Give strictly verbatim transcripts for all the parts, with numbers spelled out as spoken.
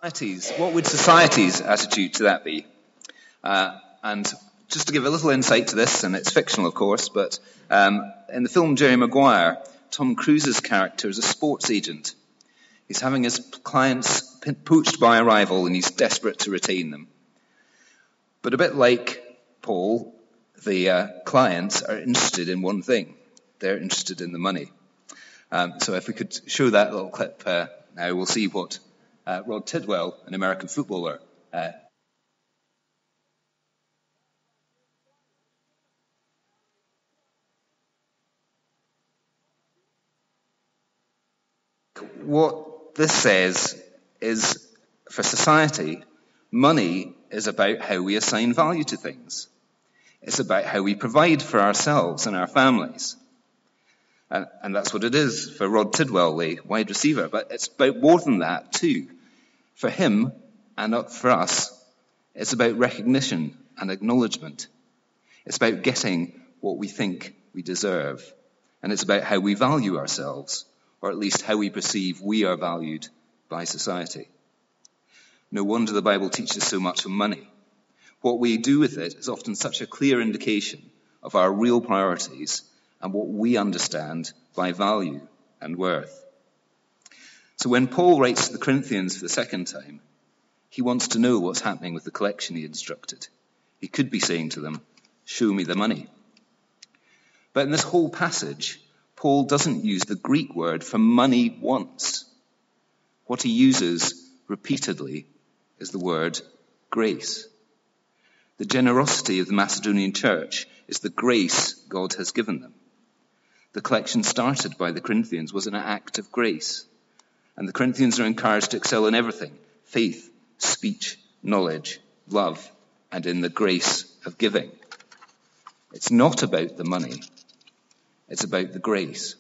Society's, what would society's attitude to that be? Uh, and just to give a little insight to this, and it's fictional, of course, but um, in the film Jerry Maguire, Tom Cruise's character is a sports agent. He's having his clients poached by a rival, and he's desperate to retain them. But a bit like Paul, the uh, clients are interested in one thing. They're interested in the money. Um, so if we could show that little clip uh, now, we'll see what uh, Rod Tidwell, an American footballer, uh, what this says is, for society, money is about how we assign value to things. It's about how we provide for ourselves and our families. And, and that's what it is for Rod Tidwell, the wide receiver. But it's about more than that, too. For him, and for us, it's about recognition and acknowledgement. It's about getting what we think we deserve. And it's about how we value ourselves, or at least how we perceive we are valued by society. No wonder the Bible teaches so much on money. What we do with it is often such a clear indication of our real priorities and what we understand by value and worth. So when Paul writes to the Corinthians for the second time, he wants to know what's happening with the collection he instructed. He could be saying to them, "Show me the money." But in this whole passage, Paul doesn't use the Greek word for money once. What he uses repeatedly is the word grace. The generosity of the Macedonian church is the grace God has given them. The collection started by the Corinthians was an act of grace. And the Corinthians are encouraged to excel in everything: faith, speech, knowledge, love, and in the grace of giving. It's not about the money. It's about the grace.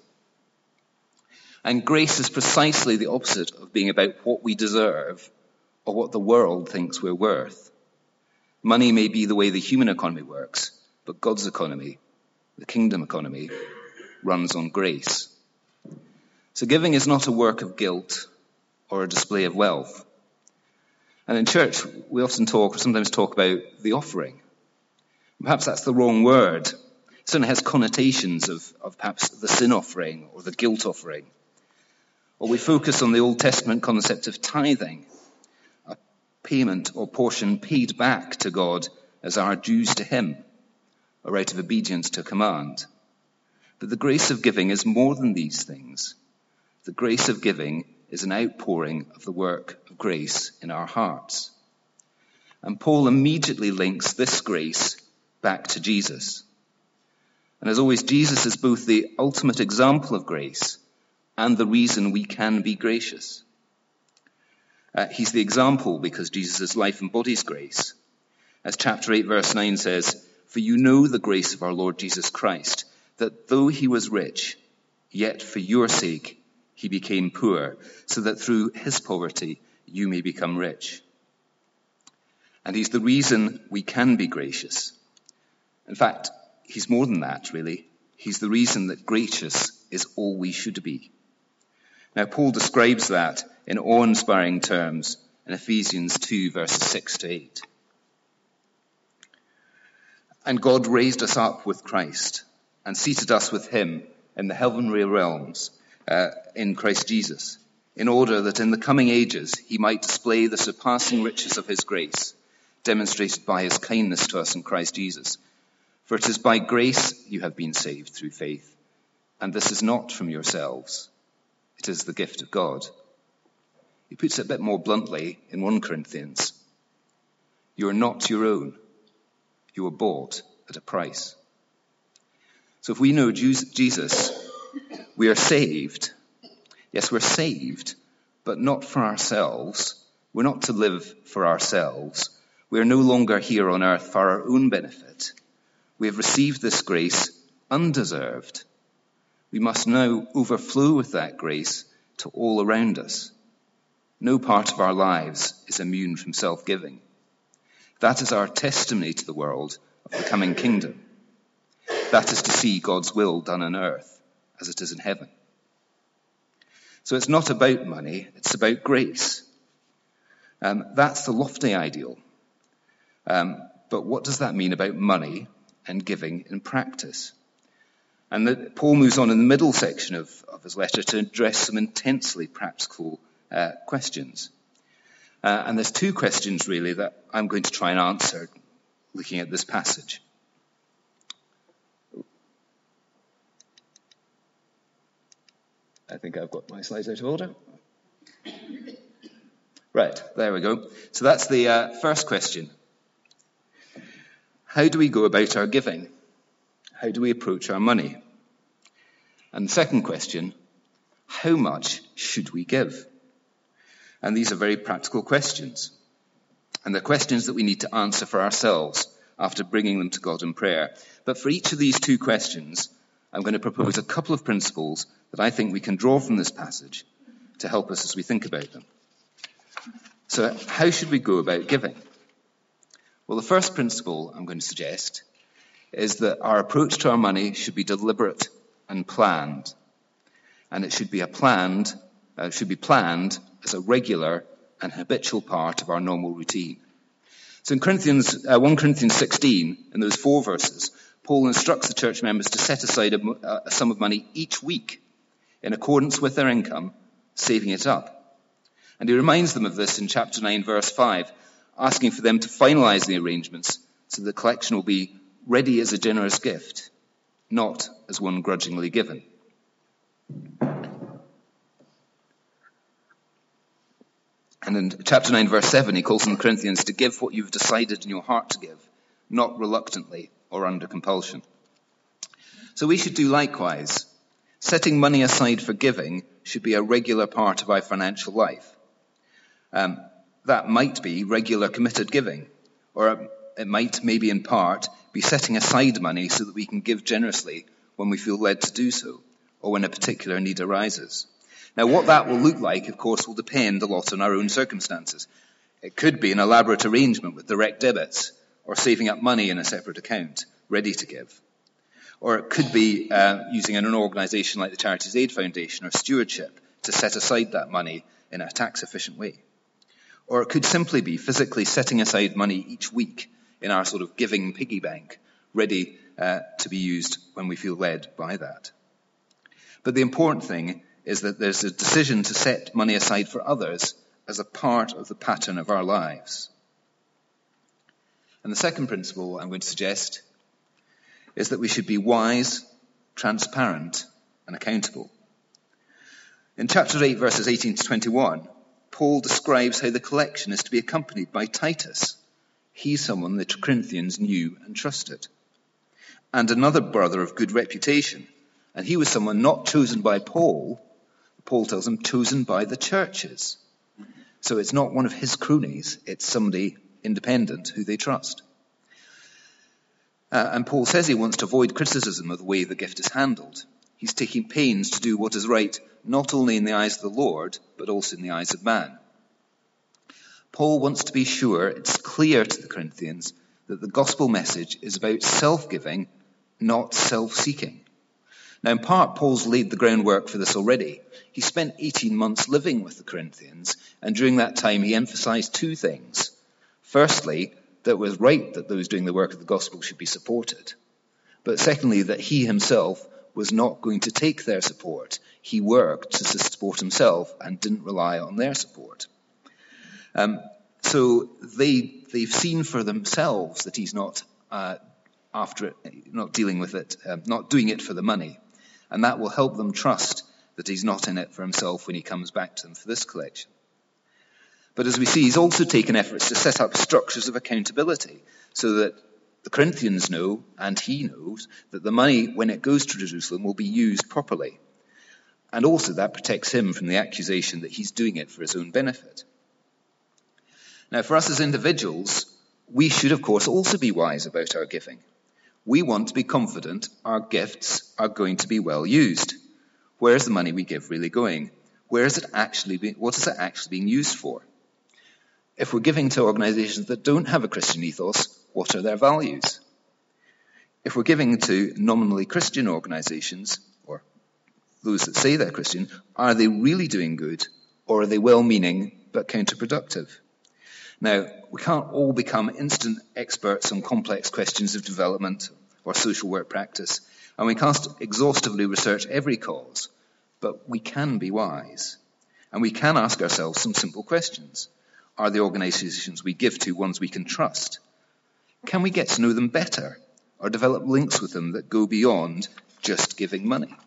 And grace is precisely the opposite of being about what we deserve or what the world thinks we're worth. Money may be the way the human economy works, but God's economy, the kingdom economy, runs on grace. So giving is not a work of guilt or a display of wealth. And in church, we often talk, or sometimes talk about the offering. Perhaps that's the wrong word. It certainly has connotations of, of perhaps the sin offering or the guilt offering. Or we focus on the Old Testament concept of tithing, a payment or portion paid back to God as our dues to him, or out of obedience to a command. But the grace of giving is more than these things. The grace of giving is an outpouring of the work of grace in our hearts. And Paul immediately links this grace back to Jesus. And as always, Jesus is both the ultimate example of grace and the reason we can be gracious. Uh, he's the example because Jesus' life embodies grace. As chapter eight, verse nine says, "For you know the grace of our Lord Jesus Christ, that though he was rich, yet for your sake he became poor, so that through his poverty you may become rich." And he's the reason we can be gracious. In fact, he's more than that, really. He's the reason that gracious is all we should be. Now, Paul describes that in awe-inspiring terms in Ephesians two, verses six to eight. "And God raised us up with Christ and seated us with him in the heavenly realms uh, in Christ Jesus, in order that in the coming ages he might display the surpassing riches of his grace, demonstrated by his kindness to us in Christ Jesus. For it is by grace you have been saved through faith, and this is not from yourselves. It is the gift of God." He puts it a bit more bluntly in First Corinthians. "You are not your own. You were bought at a price." So if we know Jesus, we are saved. Yes, we're saved, but not for ourselves. We're not to live for ourselves. We are no longer here on earth for our own benefit. We have received this grace undeserved. We must now overflow with that grace to all around us. No part of our lives is immune from self-giving. That is our testimony to the world of the coming kingdom. That is to see God's will done on earth as it is in heaven. So it's not about money, it's about grace. Um, that's the lofty ideal. Um, but what does that mean about money and giving in practice? And the, Paul moves on in the middle section of, of his letter to address some intensely practical uh, questions. Uh, and there's two questions, really, that I'm going to try and answer looking at this passage. I think I've got my slides out of order. Right, there we go. So that's the uh, first question. How do we go about our giving? How do we approach our money? And the second question, how much should we give? And these are very practical questions. And they're questions that we need to answer for ourselves after bringing them to God in prayer. But for each of these two questions, I'm going to propose a couple of principles that I think we can draw from this passage to help us as we think about them. So how should we go about giving? Well, the first principle I'm going to suggest is that our approach to our money should be deliberate and planned. And it should be a planned, uh, should be planned as a regular and habitual part of our normal routine. So in Corinthians, uh, First Corinthians sixteen, in those four verses, Paul instructs the church members to set aside a, a sum of money each week in accordance with their income, saving it up. And he reminds them of this in chapter nine, verse five, asking for them to finalize the arrangements so the collection will be ready as a generous gift, not as one grudgingly given. And in chapter nine, verse seven, he calls on the Corinthians to give what you've decided in your heart to give, not reluctantly or under compulsion. So we should do likewise. Setting money aside for giving should be a regular part of our financial life. Um, that might be regular committed giving, or it might, maybe in part, be setting aside money so that we can give generously when we feel led to do so, or when a particular need arises. Now, what that will look like, of course, will depend a lot on our own circumstances. It could be an elaborate arrangement with direct debits, or saving up money in a separate account, ready to give. Or it could be uh, using an organisation like the Charities Aid Foundation or Stewardship to set aside that money in a tax-efficient way. Or it could simply be physically setting aside money each week in our sort of giving piggy bank, ready uh, to be used when we feel led by that. But the important thing is that there's a decision to set money aside for others as a part of the pattern of our lives. And the second principle I'm going to suggest is that we should be wise, transparent, and accountable. In chapter eight, verses eighteen to twenty-one, Paul describes how the collection is to be accompanied by Titus. He's someone the Corinthians knew and trusted. And another brother of good reputation. And he was someone not chosen by Paul. Paul tells him, chosen by the churches. So it's not one of his cronies, it's somebody independent who they trust. Uh, and Paul says he wants to avoid criticism of the way the gift is handled. He's taking pains to do what is right, not only in the eyes of the Lord, but also in the eyes of man. Paul wants to be sure it's clear to the Corinthians that the gospel message is about self-giving, not self-seeking. Now, in part, Paul's laid the groundwork for this already. He spent eighteen months living with the Corinthians, and during that time he emphasized two things. Firstly, that it was right that those doing the work of the gospel should be supported. But secondly, that he himself was not going to take their support. He worked to support himself and didn't rely on their support. Um, so they, they've seen for themselves that he's not uh, after it, not dealing with it, um, not doing it for the money. And that will help them trust that he's not in it for himself when he comes back to them for this collection. But as we see, he's also taken efforts to set up structures of accountability so that the Corinthians know, and he knows, that the money, when it goes to Jerusalem, will be used properly. And also that protects him from the accusation that he's doing it for his own benefit. Now, for us as individuals, we should, of course, also be wise about our giving. We want to be confident our gifts are going to be well used. Where is the money we give really going? Where is it actually being, what is it actually being used for? If we're giving to organizations that don't have a Christian ethos, what are their values? If we're giving to nominally Christian organizations, or those that say they're Christian, are they really doing good, or are they well-meaning but counterproductive? Now, we can't all become instant experts on complex questions of development or social work practice, and we can't exhaustively research every cause, but we can be wise. And we can ask ourselves some simple questions. Are the organisations we give to ones we can trust? Can we get to know them better or develop links with them that go beyond just giving money?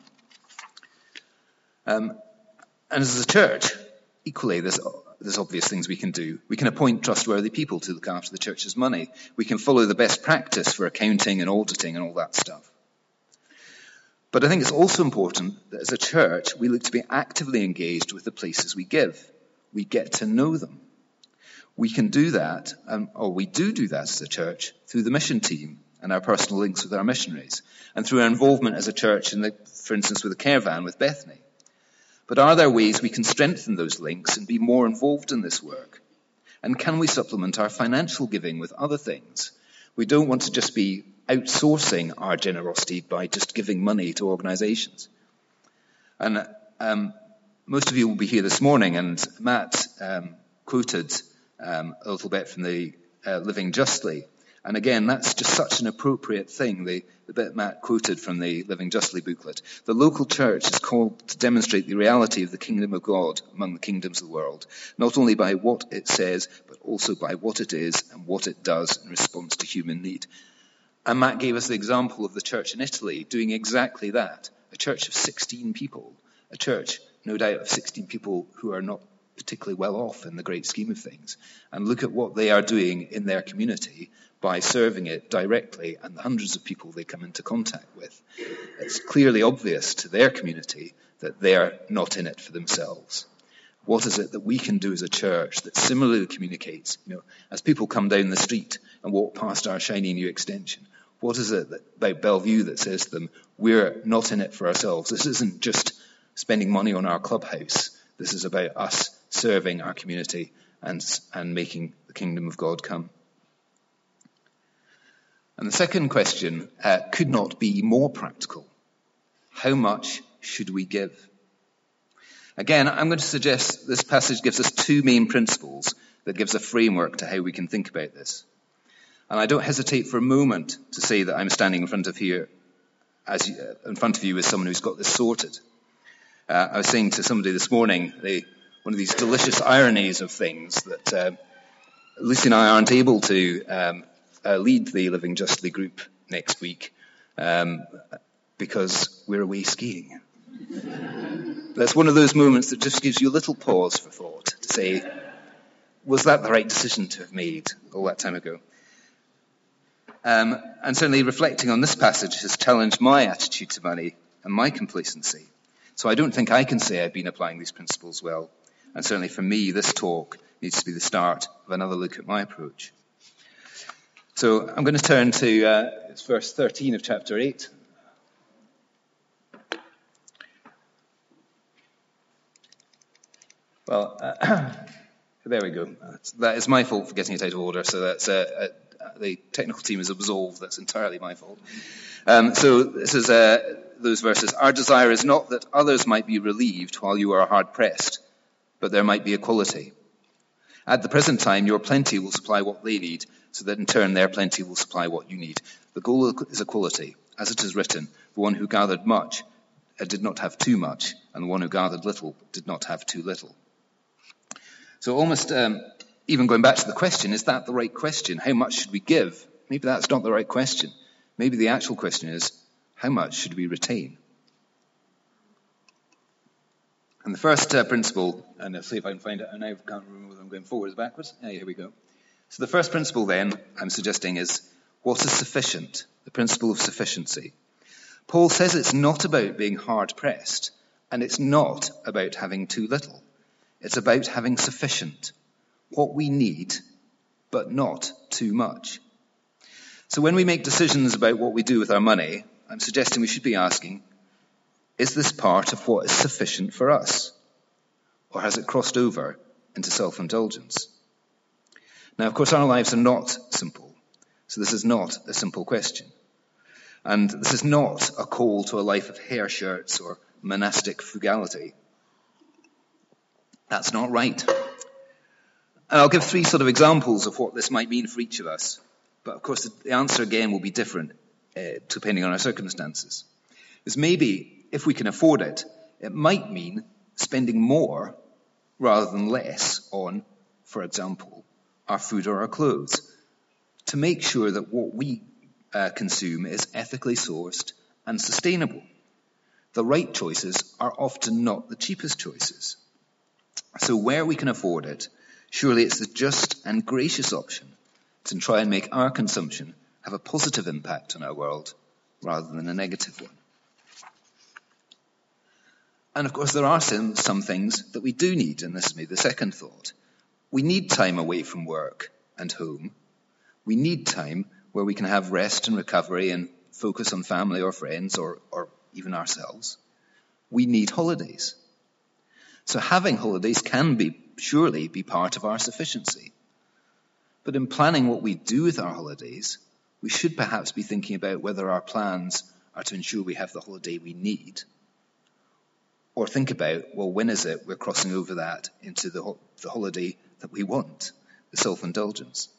Um, and as a church, equally, there's, there's obvious things we can do. We can appoint trustworthy people to look after the church's money. We can follow the best practice for accounting and auditing and all that stuff. But I think it's also important that as a church, we look to be actively engaged with the places we give. We get to know them. We can do that, um, or we do do that as a church, through the mission team and our personal links with our missionaries, and through our involvement as a church, in the, for instance, with the care van with Bethany. But are there ways we can strengthen those links and be more involved in this work? And can we supplement our financial giving with other things? We don't want to just be outsourcing our generosity by just giving money to organisations. And um, most of you will be here this morning, and Matt um, quoted um, a little bit from the uh, Living Justly. And again, that's just such an appropriate thing, the, the bit Matt quoted from the Living Justly booklet. The local church is called to demonstrate the reality of the kingdom of God among the kingdoms of the world, not only by what it says, but also by what it is and what it does in response to human need. And Matt gave us the example of the church in Italy doing exactly that. A church of sixteen people. A church, no doubt, of sixteen people who are not particularly well off in the great scheme of things. And look at what they are doing in their community by serving it directly and the hundreds of people they come into contact with. It's clearly obvious to their community that they're not in it for themselves. What is it that we can do as a church that similarly communicates? You know, as people come down the street and walk past our shiny new extension, what is it that, about Bellevue that says to them, we're not in it for ourselves? This isn't just spending money on our clubhouse. This is about us serving our community and, and making the kingdom of God come. And the second question uh, could not be more practical. How much should we give? Again, I'm going to suggest this passage gives us two main principles that gives a framework to how we can think about this. And I don't hesitate for a moment to say that I'm standing in front of here, as you, uh, in front of you as someone who's got this sorted. Uh, I was saying to somebody this morning, they, one of these delicious ironies of things that uh, Lucy and I aren't able to um, uh, lead the Living Justly group next week um, because we're away skiing. That's one of those moments that just gives you a little pause for thought to say, was that the right decision to have made all that time ago? Um, and certainly reflecting on this passage has challenged my attitude to money and my complacency. So I don't think I can say I've been applying these principles well. And certainly for me, this talk needs to be the start of another look at my approach. So I'm going to turn to uh, verse thirteen of chapter eight. Well, uh, there we go. That is my fault for getting it out of order. So that's uh, uh, the technical team is absolved. That's entirely my fault. Um, so this is uh, those verses. Our desire is not that others might be relieved while you are hard pressed, but there might be equality. At the present time, your plenty will supply what they need, so that in turn their plenty will supply what you need. The goal is equality. As it is written, the one who gathered much uh, did not have too much, and the one who gathered little did not have too little. So almost um, even going back to the question, is that the right question? How much should we give? Maybe that's not the right question. Maybe the actual question is, how much should we retain? And the first uh, principle, and I'll see if I can find it, and I can't remember whether I'm going forwards or backwards. Yeah, here we go. So the first principle then I'm suggesting is, what is sufficient? The principle of sufficiency. Paul says it's not about being hard-pressed, and it's not about having too little. It's about having sufficient, what we need, but not too much. So when we make decisions about what we do with our money, I'm suggesting we should be asking, is this part of what is sufficient for us? Or has it crossed over into self-indulgence? Now, of course, our lives are not simple. So this is not a simple question. And this is not a call to a life of hair shirts or monastic frugality. That's not right. And I'll give three sort of examples of what this might mean for each of us. But of course, the answer again will be different uh, depending on our circumstances. Because maybe if we can afford it, it might mean spending more rather than less on, for example, our food or our clothes, to make sure that what we uh, consume is ethically sourced and sustainable. The right choices are often not the cheapest choices. So where we can afford it, surely it's the just and gracious option to try and make our consumption have a positive impact on our world rather than a negative one. And of course, there are some, some things that we do need, and this is maybe the second thought. We need time away from work and home. We need time where we can have rest and recovery and focus on family or friends or, or even ourselves. We need holidays. So having holidays can be, surely be part of our sufficiency. But in planning what we do with our holidays, we should perhaps be thinking about whether our plans are to ensure we have the holiday we need. Or think about, well, when is it we're crossing over that into the, ho- the holiday that we want, the self-indulgence.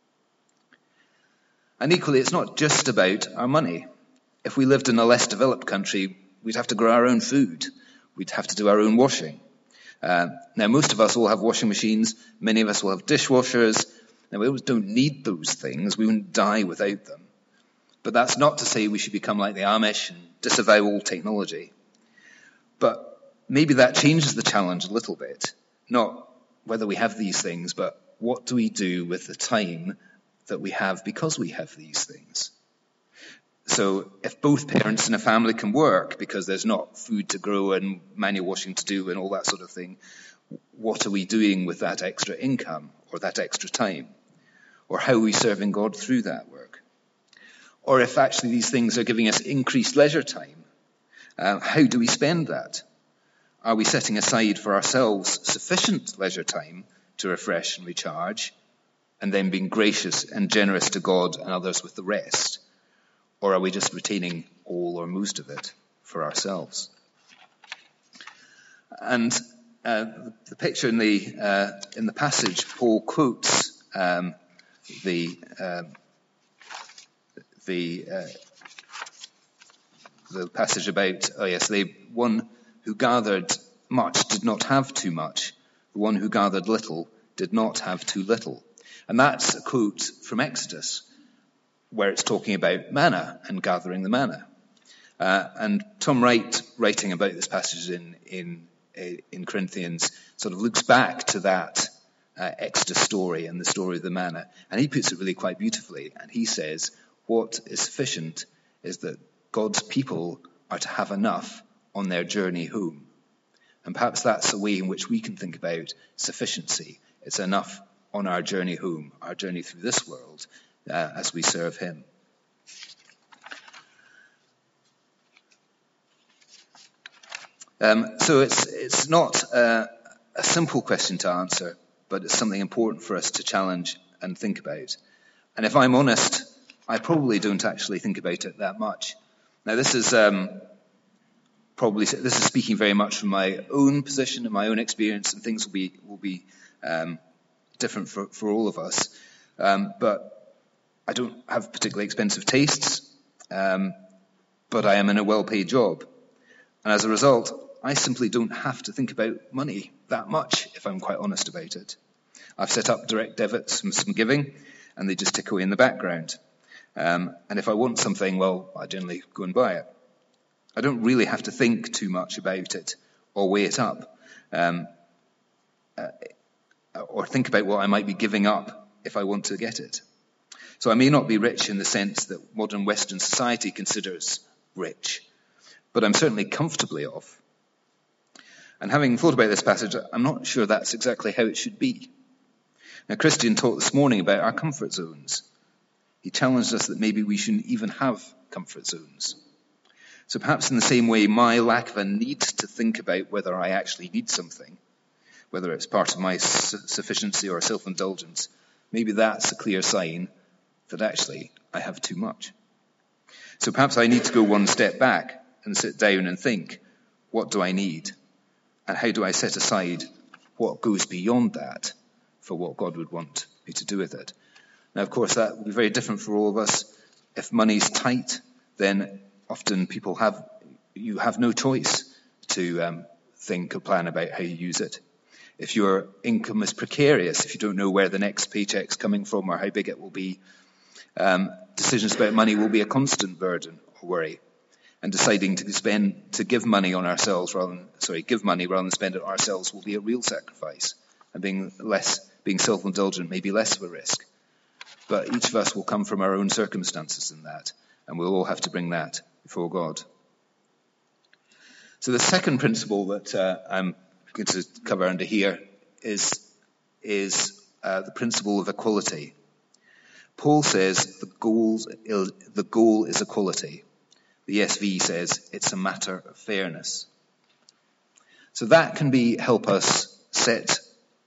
And equally, it's not just about our money. If we lived in a less developed country, we'd have to grow our own food. We'd have to do our own washing. Uh, now, most of us will have washing machines. Many of us will have dishwashers. Now, we always don't need those things. We wouldn't die without them. But that's not to say we should become like the Amish and disavow all technology. But maybe that changes the challenge a little bit. Not whether we have these things, but what do we do with the time that we have because we have these things? So if both parents in a family can work because there's not food to grow and manual washing to do and all that sort of thing, what are we doing with that extra income or that extra time? Or how are we serving God through that work? Or if actually these things are giving us increased leisure time, uh, how do we spend that? Are we setting aside for ourselves sufficient leisure time to refresh and recharge, and then being gracious and generous to God and others with the rest? Or are we just retaining all or most of it for ourselves? And uh, the picture in the uh, in the passage, Paul quotes um, the uh, the uh, the passage about oh yes, they one. who gathered much did not have too much. The one who gathered little did not have too little. And that's a quote from Exodus, where it's talking about manna and gathering the manna. Uh, and Tom Wright, writing about this passage in, in, in Corinthians, sort of looks back to that uh, Exodus story and the story of the manna. And he puts it really quite beautifully. And he says, what is sufficient is that God's people are to have enough on their journey home. And perhaps that's a way in which we can think about sufficiency. It's enough on our journey home, our journey through this world, uh, as we serve him. Um, so it's it's not uh, a simple question to answer, but it's something important for us to challenge and think about. And if I'm honest, I probably don't actually think about it that much. Now, this is... Um, Probably this is speaking very much from my own position and my own experience, and things will be will be um, different for, for all of us. Um, but I don't have particularly expensive tastes, um, but I am in a well-paid job, and as a result, I simply don't have to think about money that much, if I'm quite honest about it. I've set up direct debits from some giving, and they just tick away in the background. Um, and if I want something, well, I generally go and buy it. I don't really have to think too much about it or weigh it up um, uh, or think about what I might be giving up if I want to get it. So I may not be rich in the sense that modern Western society considers rich, but I'm certainly comfortably off. And having thought about this passage, I'm not sure that's exactly how it should be. Now, Christian talked this morning about our comfort zones. He challenged us that maybe we shouldn't even have comfort zones. So perhaps in the same way, my lack of a need to think about whether I actually need something, whether it's part of my su- sufficiency or self-indulgence, maybe that's a clear sign that actually I have too much. So perhaps I need to go one step back and sit down and think, what do I need? And how do I set aside what goes beyond that for what God would want me to do with it. Now, of course, that will be very different for all of us. If money's tight, then often people have, you have no choice to um, think or plan about how you use it. If your income is precarious, if you don't know where the next paycheck's coming from or how big it will be, um, decisions about money will be a constant burden or worry. And deciding to spend, to give money on ourselves rather than, sorry, give money rather than spend it on ourselves will be a real sacrifice. And being less, being self-indulgent may be less of a risk. But each of us will come from our own circumstances in that, and we'll all have to bring that before God. So the second principle that uh, I'm going to cover under here is, is uh, the principle of equality. Paul says the, goals, the goal is equality. The E S V says it's a matter of fairness. So that can be help us set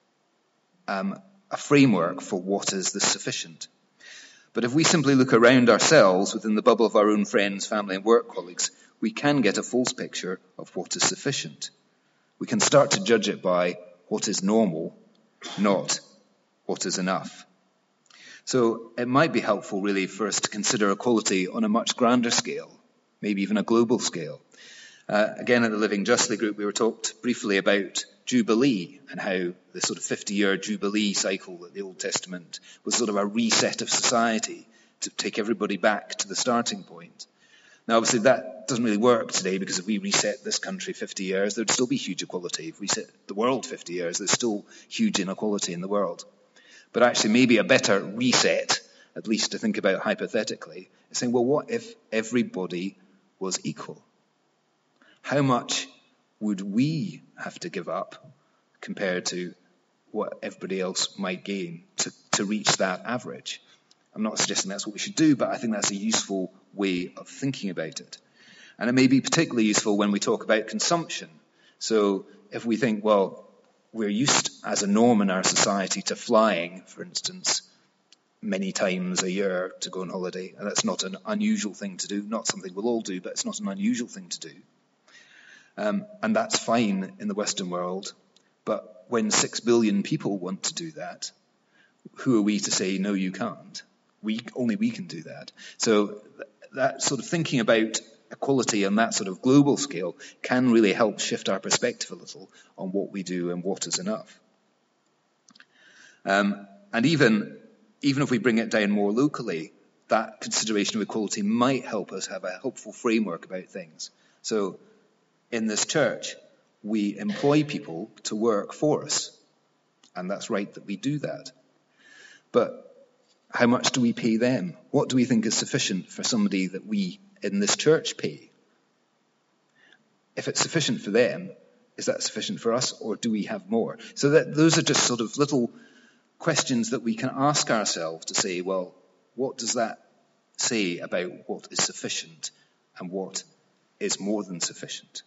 um, a framework for what is the sufficient. But if we simply look around ourselves within the bubble of our own friends, family and work colleagues, we can get a false picture of what is sufficient. We can start to judge it by what is normal, not what is enough. So it might be helpful really for us to consider equality on a much grander scale, maybe even a global scale. Uh, again, at the Living Justly group, we were talked briefly about Jubilee and how the sort of fifty-year Jubilee cycle that the Old Testament was sort of a reset of society to take everybody back to the starting point. Now, obviously, that doesn't really work today because if we reset this country fifty years, there'd still be huge equality. If we reset the world fifty years, there's still huge inequality in the world. But actually, maybe a better reset, at least to think about hypothetically, is saying, well, what if everybody was equal? How much would we have to give up compared to what everybody else might gain to, to reach that average? I'm not suggesting that's what we should do, but I think that's a useful way of thinking about it. And it may be particularly useful when we talk about consumption. So if we think, well, we're used as a norm in our society to flying, for instance, many times a year to go on holiday, and that's not an unusual thing to do, not something we'll all do, but it's not an unusual thing to do. Um, and that's fine in the Western world, but when six billion people want to do that, who are we to say, no, you can't? We, only we can do that. So th- that sort of thinking about equality on that sort of global scale can really help shift our perspective a little on what we do and what is enough. Um, and even, even if we bring it down more locally, that consideration of equality might help us have a helpful framework about things. So in this church, we employ people to work for us, and that's right that we do that. But how much do we pay them? What do we think is sufficient for somebody that we in this church pay? If it's sufficient for them, is that sufficient for us, or do we have more? So that those are just sort of little questions that we can ask ourselves to say, well, what does that say about what is sufficient and what is more than sufficient?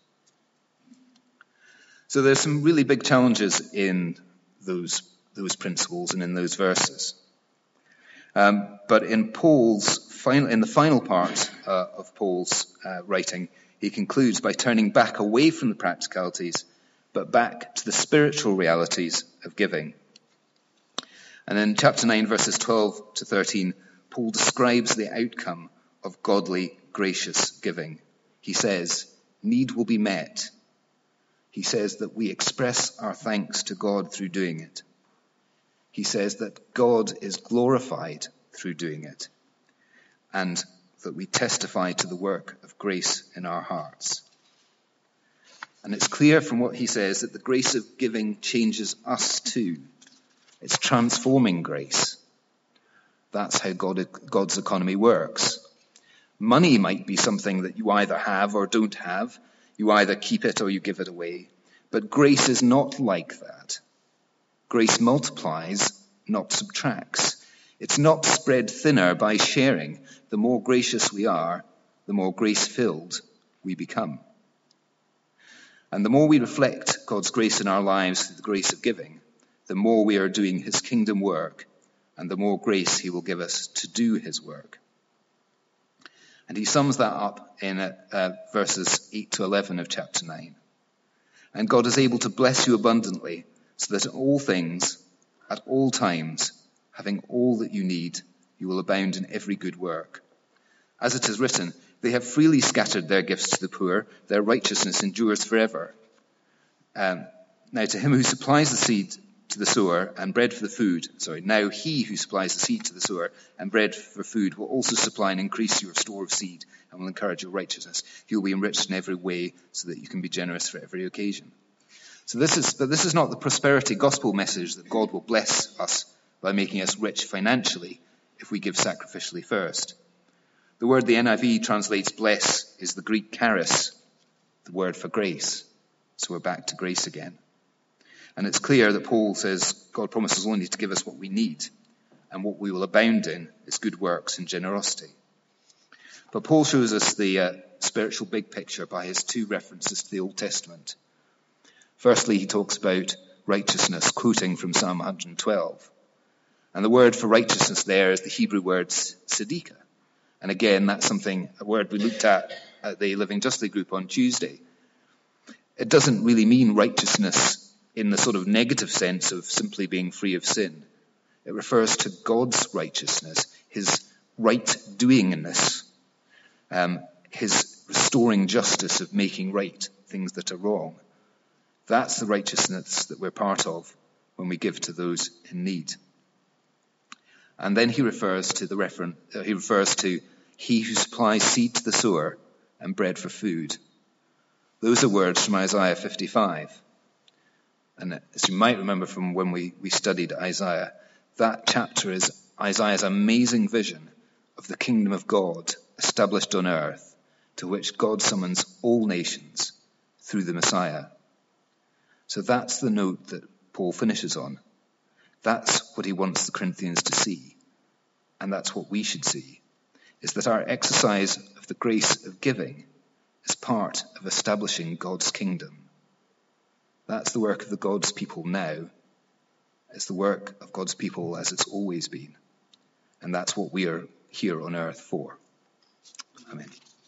So there's some really big challenges in those, those principles and in those verses. Um, but in Paul's final, in the final part uh, of Paul's uh, writing, he concludes by turning back away from the practicalities, but back to the spiritual realities of giving. And in chapter nine, verses twelve to thirteen, Paul describes the outcome of godly, gracious giving. He says, need will be met. He says that we express our thanks to God through doing it. He says that God is glorified through doing it, and that we testify to the work of grace in our hearts. And it's clear from what he says that the grace of giving changes us too. It's transforming grace. That's how God, God's economy works. Money might be something that you either have or don't have. You either keep it or you give it away. But grace is not like that. Grace multiplies, not subtracts. It's not spread thinner by sharing. The more gracious we are, the more grace-filled we become. And the more we reflect God's grace in our lives through the grace of giving, the more we are doing his kingdom work, and the more grace he will give us to do his work. And he sums that up in uh, verses eight to eleven of chapter nine. And God is able to bless you abundantly, so that in all things, at all times, having all that you need, you will abound in every good work. As it is written, they have freely scattered their gifts to the poor, their righteousness endures forever. Um, now to him who supplies the seed to the sower and bread for the food, sorry, now he who supplies the seed to the sower and bread for food will also supply and increase your store of seed and will encourage your righteousness. He will be enriched in every way so that you can be generous for every occasion. So this is, but this is not the prosperity gospel message that God will bless us by making us rich financially if we give sacrificially first. The word the N I V translates bless is the Greek charis, the word for grace. So we're back to grace again. And it's clear that Paul says God promises only to give us what we need, and what we will abound in is good works and generosity. But Paul shows us the uh, spiritual big picture by his two references to the Old Testament. Firstly, he talks about righteousness, quoting from Psalm one hundred twelve. And the word for righteousness there is the Hebrew word tzedekah. And again, that's something, a word we looked at at the Living Justly group on Tuesday. It doesn't really mean righteousness in the sort of negative sense of simply being free of sin. It refers to God's righteousness, his right doingness, um, his restoring justice of making right things that are wrong. That's the righteousness that we're part of when we give to those in need. And then he refers to the referen- uh, he refers to he who supplies seed to the sower and bread for food. Those are words from Isaiah fifty-five. And as you might remember from when we, we studied Isaiah, that chapter is Isaiah's amazing vision of the kingdom of God established on earth, to which God summons all nations through the Messiah. So that's the note that Paul finishes on. That's what he wants the Corinthians to see. And that's what we should see, is that our exercise of the grace of giving is part of establishing God's kingdom. That's the work of the God's people now. It's the work of God's people as it's always been. And that's what we are here on earth for. Amen.